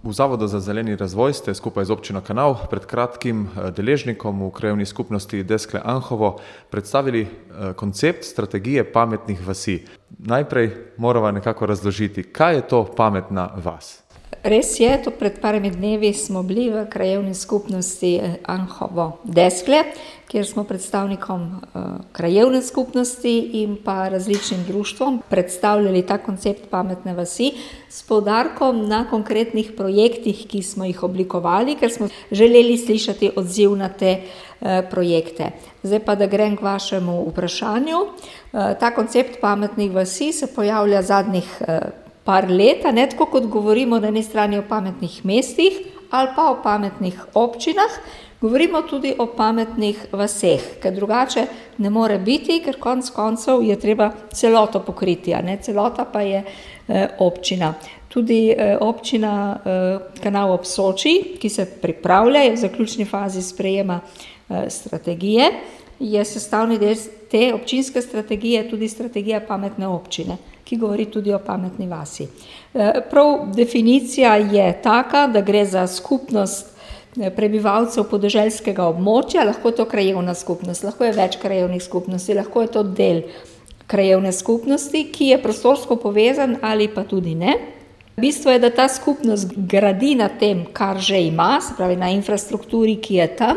V Zavodu za zeleni razvoj ste skupaj z občino Kanal pred kratkim deležnikom v krajevni skupnosti Deskle Anhovo predstavili koncept strategije pametnih vasi. Najprej morava nekako razložiti, kaj je to pametna vas? Res je, to pred parimi dnevi smo bili v krajevni skupnosti Anhovo Deskle, kjer smo predstavnikom krajevne skupnosti in pa različnim društvom predstavljali ta koncept pametne vasi s poudarkom na konkretnih projektih, ki smo jih oblikovali, ker smo želeli slišati odziv na te projekte. Zdaj pa, da grem k vašemu vprašanju. Ta koncept pametnih vasi se pojavlja zadnjih par let, ne tako kot govorimo na eni strani o pametnih mestih ali pa o pametnih občinah, govorimo tudi o pametnih vaseh, ker drugače ne more biti, ker konec koncev je treba celoto pokriti, celota pa je občina. Tudi občina Kanal ob Soči, ki se pripravlja, je v zaključni fazi sprejema strategije, je sestavni del te občinske strategije tudi strategija pametne občine, ki govori tudi o pametni vasi. Prav definicija je taka, da gre za skupnost prebivalcev podeželskega območja, lahko je to krajevna skupnost, lahko je več krajevnih skupnosti, lahko je to del krajevne skupnosti, ki je prostorsko povezan ali pa tudi ne. Bistvo je, da ta skupnost gradi na tem, kar že ima, se pravi na infrastrukturi, ki je tam,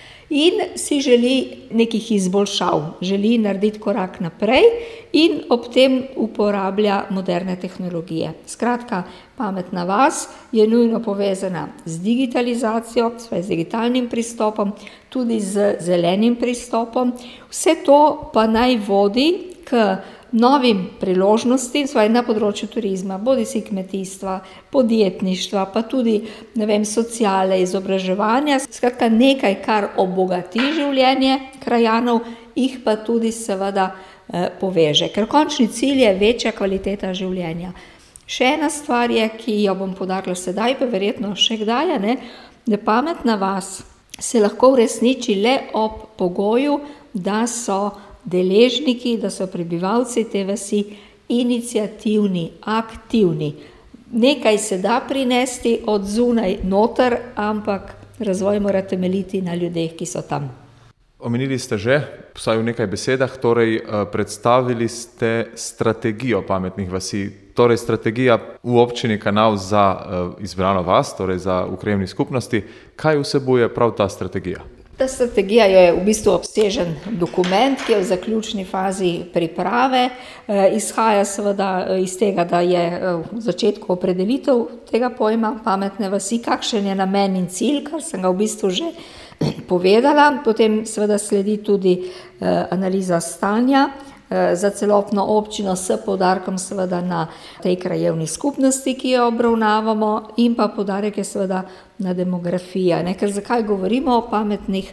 in si želi nekih izboljšav, želi narediti korak naprej in ob tem uporablja moderne tehnologije. Skratka, pametna vas je nujno povezana z digitalizacijo, z digitalnim pristopom, tudi z zelenim pristopom. Vse to pa naj vodi k novim priložnostim na področju turizma, bodisi kmetijstva, podjetništva, pa tudi, sociale, izobraževanja. Skratka, nekaj, kar obogati življenje krajanov, jih pa tudi seveda poveže. Ker končni cilj je večja kvaliteta življenja. Še ena stvar je, ki jo bom poudarila sedaj, pa verjetno še kdaj, da pametna vas se lahko uresniči le ob pogoju, da so deležniki, da so prebivalci te vasi iniciativni, aktivni. Nekaj se da prinesti od zunaj noter, ampak razvoj mora temeljiti na ljudeh, ki so tam. Omenili ste že, vsaj v nekaj besedah, predstavili ste strategijo pametnih vasi, strategija v občini Kanal za izbrano vas, za v krajevni skupnosti. Kaj vsebuje prav ta strategija? Ta strategija je v bistvu obsežen dokument, ki je v zaključni fazi priprave. Izhaja seveda iz tega, da je v začetku opredelitev tega pojma pametne vasi, kakšen je namen in cilj, kar sem ga v bistvu že povedala. Potem seveda sledi tudi analiza stanja za celotno občino s poudarkom seveda na tej krajevni skupnosti, ki jo obravnavamo, in pa poudarek je seveda na demografiji. Ker zakaj govorimo o pametnih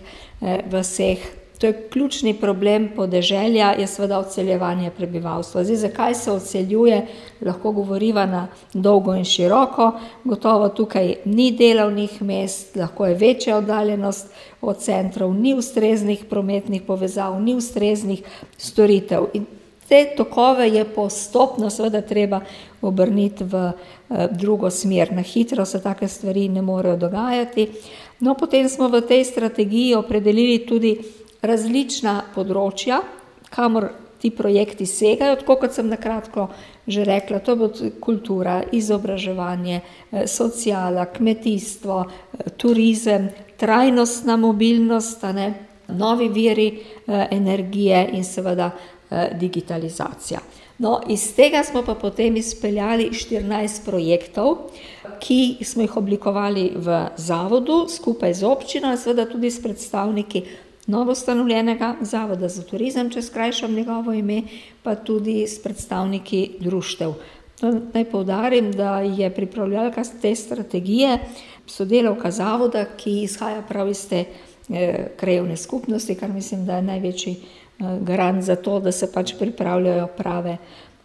vaseh? To je ključni problem podeželja, je seveda odseljevanje prebivalstva. Zdaj, zakaj se odseljuje, lahko govoriva na dolgo in široko. Gotovo tukaj ni delovnih mest, lahko je večja oddaljenost od centrov, ni ustreznih prometnih povezav, ni ustreznih storitev. In te tokove je postopno seveda treba obrniti v drugo smer. Na hitro se take stvari ne morejo dogajati. No, potem smo v tej strategiji opredelili tudi različna področja, kamor ti projekti segajo, tako kot sem nakratko že rekla, to bo kultura, izobraževanje, sociala, kmetijstvo, turizem, trajnostna mobilnost, novi viri energije in seveda digitalizacija. No, iz tega smo pa potem izpeljali 14 projektov, ki smo jih oblikovali v zavodu skupaj z občino, seveda tudi s predstavniki novostanovljenega Zavoda za turizem, če skrajšam njegovo ime, pa tudi s predstavniki društev. Naj poudarim, da je pripravljalka te strategije sodelavka zavoda, ki izhaja prav iz te krajevne skupnosti, kar mislim, da je največji garant za to, da se pripravljajo prave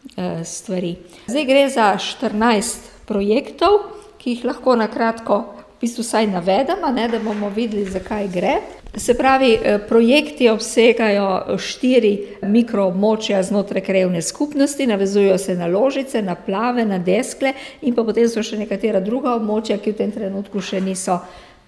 stvari. Zdaj gre za 14 projektov, ki jih lahko nakratko v bistvu saj navedemo, da bomo videli, zakaj gre. Se pravi, projekti obsegajo 4 mikroobmočja znotraj krajevne skupnosti, navezujejo se na Ložice, na Plave, na Deskle in pa potem so še nekatera druga območja, ki v tem trenutku še niso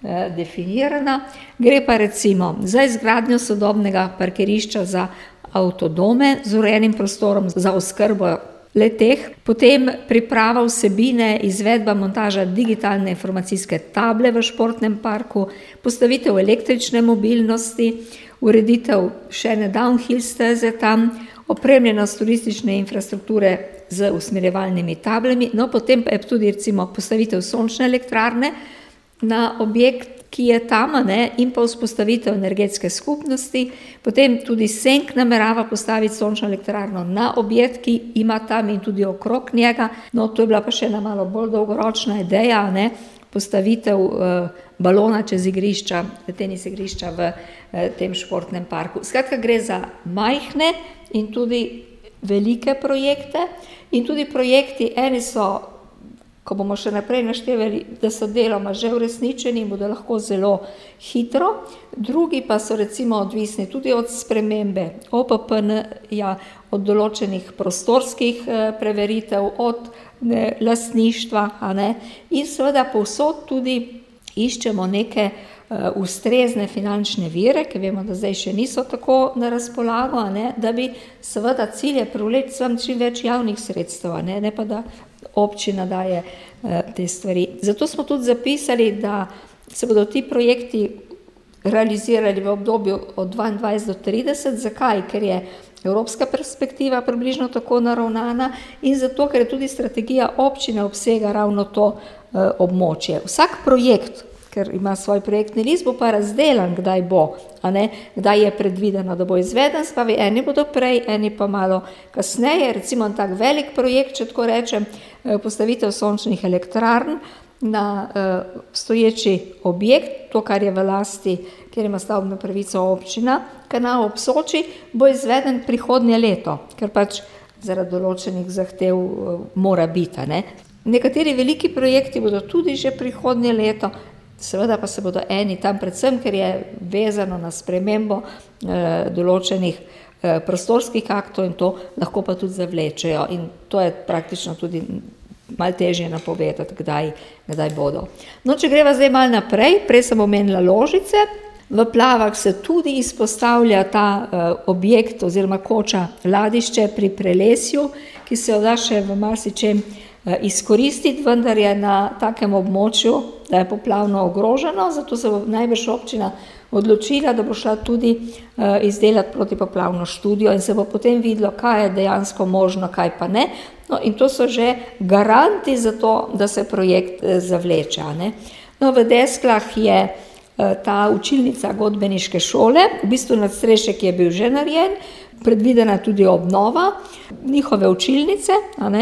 definirana. Gre pa recimo za izgradnjo sodobnega parkirišča za avtodome z urejenim prostorom za oskrbo le-teh, potem priprava vsebine, izvedba montaža digitalne informacijske table v športnem parku, postavitev električne mobilnosti, ureditev še ene downhill steze tam, opremljenost turistične infrastrukture z usmerjevalnimi tablami, no potem pa je tudi recimo postavitev sončne elektrarne na objekt, ki je tam, in pa vzpostavitev energetske skupnosti. Potem tudi Senk namerava postaviti sončno elektrarno na objekt, ki ima tam in tudi okrog njega. No, to je bila pa še ena malo bolj dolgoročna ideja, postavitev balona čez igrišča, tenis igrišča v tem športnem parku. Skratka, gre za majhne in tudi velike projekte in tudi projekti, eni so, ko bomo še naprej naštevali, da so deloma že uresničeni in bodo lahko zelo hitro, drugi pa so recimo odvisni tudi od spremembe OPPN-ja, od določenih prostorskih preveritev, od lastništva, in seveda povsod tudi iščemo neke ustrezne finančne vire, ki vemo, da zdaj še niso tako na razpolago, da bi seveda cilje privleči čim več javnih sredstev, ne pa da občina daje te stvari. Zato smo tudi zapisali, da se bodo ti projekti realizirali v obdobju od 22 do 30. Zakaj? Ker je evropska perspektiva približno tako naravnana in zato, ker je tudi strategija občine obsega ravno to območje. Vsak projekt, ker ima svoj projektni list, bo pa razdelan, kdaj bo, kdaj je predvideno, da bo izveden, spravi, eni bodo prej, eni pa malo kasneje, recimo tak velik projekt, če tako rečem, postavitev sončnih elektrarn na stoječi objekt, to, kar je v lasti, kjer ima stavbno pravico občina, Kanal ob Soči, bo izveden prihodnje leto, ker pač zaradi določenih zahtev mora biti. Nekateri veliki projekti bodo tudi že prihodnje leto, seveda pa se bodo eni tam predvsem, ker je vezano na spremembo določenih prostorskih aktov in to lahko pa tudi zavlečejo in to je praktično tudi malo težje napovedati, kdaj bodo. No, če greva zdaj malo naprej, prej sem omenila Ložice, v Plavah se tudi izpostavlja ta objekt oziroma koča Ladišče pri Prelesju, ki se jo da še v marsičem izkoristiti, vendar je na takem območju, da je poplavno ogroženo, zato se bo najbrž občina odločila, da bo šla tudi izdelati protipoplavno študijo in se bo potem videlo, kaj je dejansko možno, kaj pa ne. No, in to so že garanti za to, da se projekt zavleče. No, v Desklah je ta učilnica godbeniške šole, v bistvu nadstrešek je bil že narejen, predvidena tudi obnova njihove učilnice,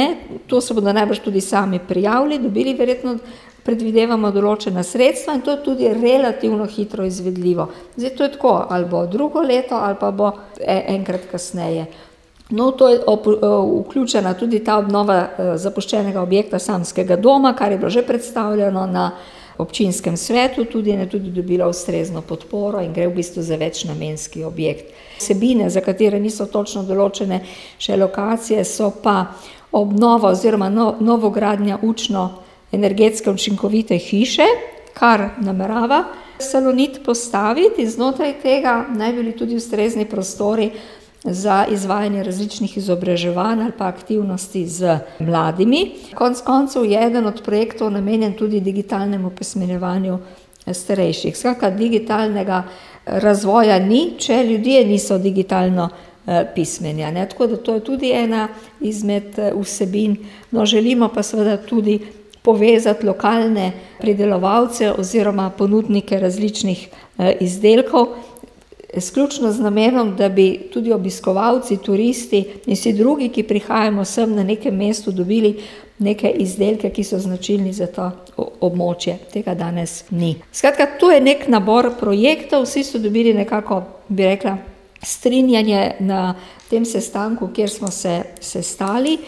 to se bodo najbrž tudi sami prijavili, dobili verjetno, predvidevamo določena sredstva in to je tudi relativno hitro izvedljivo. Zdaj to je tako, ali bo drugo leto ali pa bo enkrat kasneje. No, to je vključena tudi ta obnova zapuščenega objekta Samskega doma, kar je bilo že predstavljeno na občinskem svetu, tudi je tudi dobila ustrezno podporo in gre v bistvu za večnamenski objekt. Vsebine, za katere niso točno določene še lokacije, so pa obnova oziroma novogradnja učno-energetske učinkovite hiše, kar namerava Salonit postaviti in znotraj tega naj bili tudi ustrezni prostori za izvajanje različnih izobraževanj ali pa aktivnosti z mladimi. Konec koncev je eden od projektov namenjen tudi digitalnemu opismenjevanju starejših. Skratka, digitalnega razvoja ni, če ljudje niso digitalno pismeni. Tako da to je tudi ena izmed vsebin. No, želimo pa seveda tudi povezati lokalne pridelovalce oziroma ponudnike različnih izdelkov, izključno z namenom, da bi tudi obiskovalci, turisti in vsi drugi, ki prihajamo sem na nekem mestu, dobili neke izdelke, ki so značilni za to območje. Tega danes ni. Skratka, to je nek nabor projektov, vsi so dobili nekako, bi rekla, strinjanje na tem sestanku, kjer smo se sestali.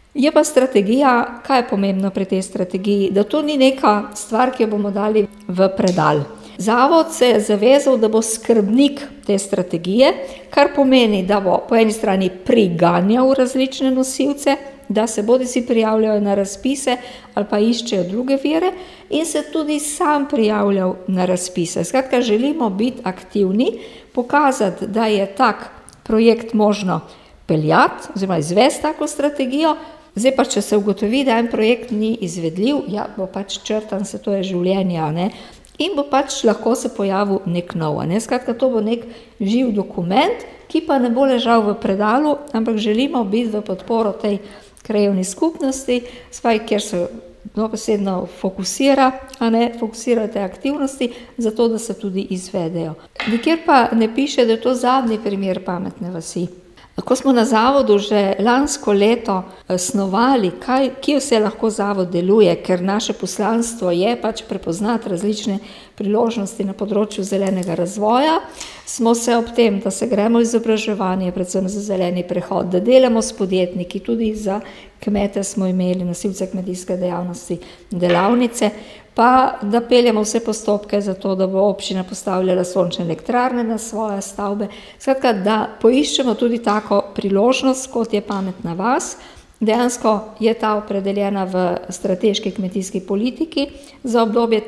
Je pa strategija, kaj je pomembno pri tej strategiji, da to ni neka stvar, ki jo bomo dali v predal. Zavod se je zavezal, da bo skrbnik te strategije, kar pomeni, da bo po eni strani priganjal različne nosilce, da se bodisi prijavljajo na razpise ali pa iščejo druge vire in se tudi sam prijavljal na razpise. Skratka, želimo biti aktivni, pokazati, da je tak projekt možno peljati oziroma izvesti tako strategijo. Zdaj pa, če se ugotovi, da en projekt ni izvedljiv, ja, bo pač črtan, se to je življenje, ne? In bo pač lahko se pojavil nek nov. Skratka, to bo nek živ dokument, ki pa ne bo ležal v predalu, ampak želimo biti v podporo tej krajevni skupnosti, kjer se dobesedno fokusirajo te aktivnosti, zato da se tudi izvedejo. Nikjer pa ne piše, da je to zadnji primer pametne vasi. Ko smo na zavodu že lansko leto snovali, kje vse lahko zavod deluje, ker naše poslanstvo je pač prepoznati različne priložnosti na področju zelenega razvoja, smo se ob tem, da se gremo izobraževanje, predvsem za zeleni prehod, da delamo s podjetniki, tudi za kmete smo imeli, nosilce kmetijske dejavnosti, delavnice, pa da peljemo vse postopke za to, da bo občina postavljala sončne elektrarne na svoje stavbe. Skratka, da poiščemo tudi tako priložnost, kot je pametna vas. Dejansko je ta opredeljena v strateški kmetijski politiki za obdobje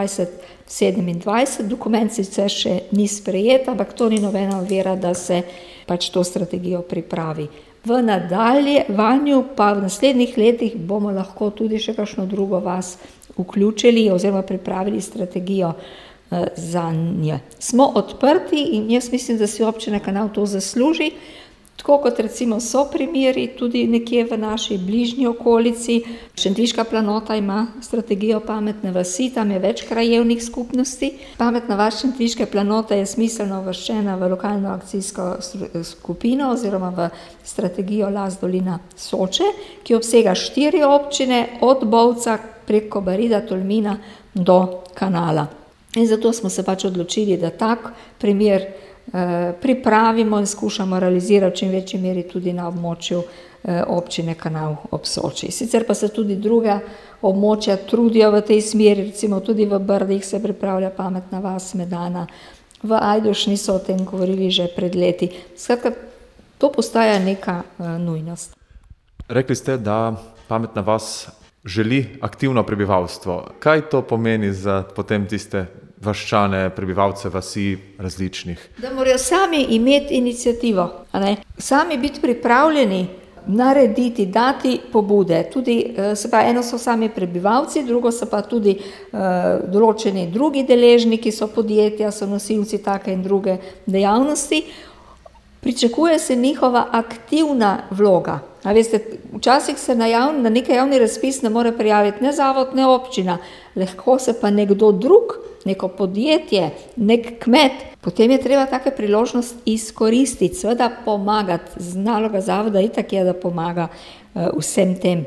2023-2027. Dokument sicer še ni sprejet, ampak to ni nobena ovira, da se pač to strategijo pripravi. V nadaljevanju pa v naslednjih letih bomo lahko tudi še kakšno drugo vas vključili oziroma pripravili strategijo za nje. Smo odprti in jaz mislim, da si občina Kanal to zasluži, tako kot recimo so primeri tudi nekje v naši bližnji okolici. Šentviška planota ima strategijo pametne vasi, tam je več krajevnih skupnosti. Pametna vas Šentviške planote je smiselno uvrščena v lokalno akcijsko skupino oziroma v strategijo Las Dolina Soče, ki obsega 4 občine od Bovca prek Kobarida, Tolmina do Kanala. In zato smo se pač odločili, da tak primer pripravimo in skušamo realizirati v čim večji meri tudi na območju občine Kanal ob Soči. Sicer pa se tudi druga območja trudijo v tej smeri, recimo tudi v Brdih se pripravlja pametna vas Medana, v Ajdošni so o tem govorili že pred leti. Skratka, to postaja neka nujnost. Rekli ste, da pametna vas želi aktivno prebivalstvo. Kaj to pomeni za potem tiste vaščane, prebivalce vasi različnih? Da morajo sami imeti inicijativo, sami biti pripravljeni narediti, dati pobude. Tudi, eno so sami prebivalci, drugo so pa tudi določeni drugi deležniki, so podjetja, so nosilci take in druge dejavnosti. Pričakuje se njihova aktivna vloga. A veste, včasih se na neki javni razpis ne more prijaviti ne zavod, ne občina, lahko se pa nekdo drug, neko podjetje, nek kmet. Potem je treba take priložnost izkoristiti, seveda pomagati. Naloga zavoda itak je, da pomaga vsem tem.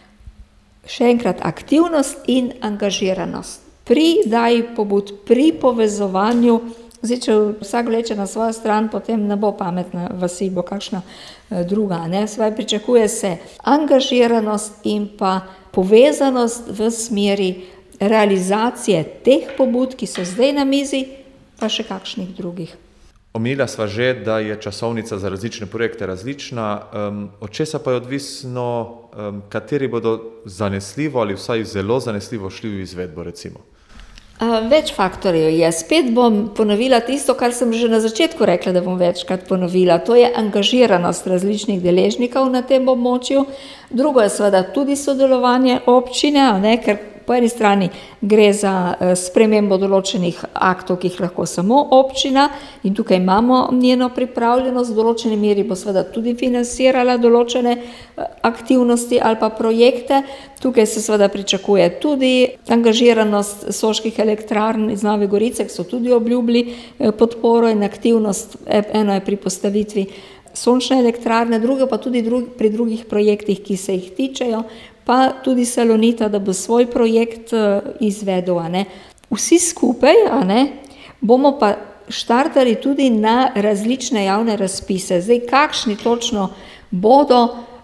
Še enkrat, aktivnost in angažiranost. Pri daji pobud, pri povezovanju. Zdaj, če vsak vleče na svojo stran, potem ne bo pametna vasi, bo kakšna druga. Pričakuje se angažiranost in pa povezanost v smeri realizacije teh pobud, ki so zdaj na mizi, pa še kakšnih drugih. Omenila sva že, da je časovnica za različne projekte različna. Od česa pa je odvisno, kateri bodo zanesljivo ali vsaj zelo zanesljivo šli v izvedbo, recimo? Več faktorjev je. Spet bom ponovila tisto, kar sem že na začetku rekla, da bom večkrat ponovila. To je angažiranost različnih deležnikov na tem območju. Drugo je seveda tudi sodelovanje občine, ker po eni strani gre za spremembo določenih aktov, ki jih lahko samo občina in tukaj imamo njeno pripravljenost, v določeni meri bo seveda tudi financirala določene aktivnosti ali pa projekte. Tukaj se seveda pričakuje tudi angažiranost Soških elektrarn iz Nove Gorice, ki so tudi obljubili podporo in aktivnost. Eno je pri postavitvi sončne elektrarne, drugo pa tudi pri drugih projektih, ki se jih tičejo, pa tudi Salonita, da bo svoj projekt izvedel. Vsi skupaj bomo pa štartali tudi na različne javne razpise. Zdaj, kakšni točno bodo,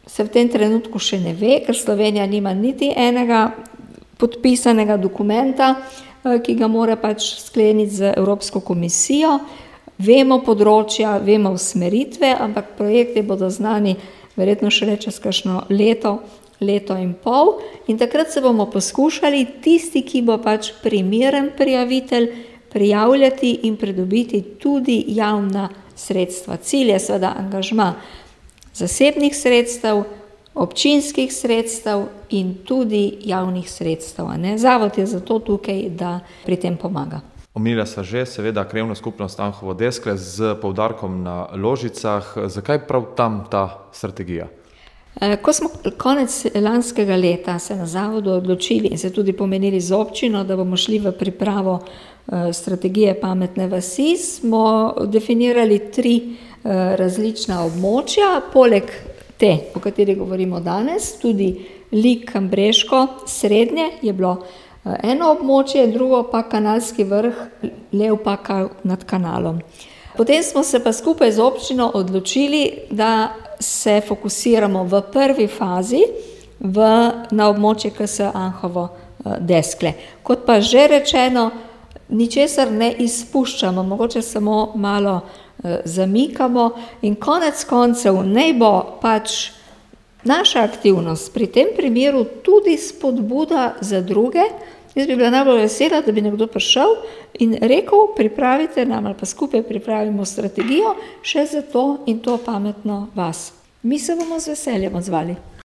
se v tem trenutku še ne ve, ker Slovenija nima niti enega podpisanega dokumenta, ki ga mora pač skleniti z Evropsko komisijo. Vemo področja, vemo usmeritve, ampak projekti bodo znani verjetno šele čez kakšno leto in pol. In takrat se bomo poskušali tisti, ki bo pač primeren prijavitelj, prijavljati in pridobiti tudi javna sredstva. Cilj je seveda angažma zasebnih sredstev, občinskih sredstev in tudi javnih sredstev. Zavod je zato tukaj, da pri tem pomaga. Omenila sta že seveda krajevno skupnost Anhovo - Deskle z poudarkom na Ložicah. Zakaj prav tam ta strategija? Ko smo konec lanskega leta se na zavodu odločili in se tudi pomenili z občino, da bomo šli v pripravo strategije pametne vasi, smo definirali 3 različna območja, poleg te, o kateri govorimo danes, tudi Lik, Kambreško, Srednje je bilo eno območje, drugo pa Kanalski vrh, Levpaka nad kanalom. Potem smo se pa skupaj z občino odločili, da se fokusiramo v prvi fazi na območje KS Anhovo Deskle. Kot pa že rečeno, ničesar ne izpuščamo, mogoče samo malo zamikamo in konec koncev naj bo pač naša aktivnost pri tem primeru tudi spodbuda za druge. Jaz bi bila najbolj vesela, da bi nekdo prišel in rekel, pripravite nam ali pa skupaj pripravimo strategijo še za to in to pametno vas. Mi se bomo z veseljem odzvali.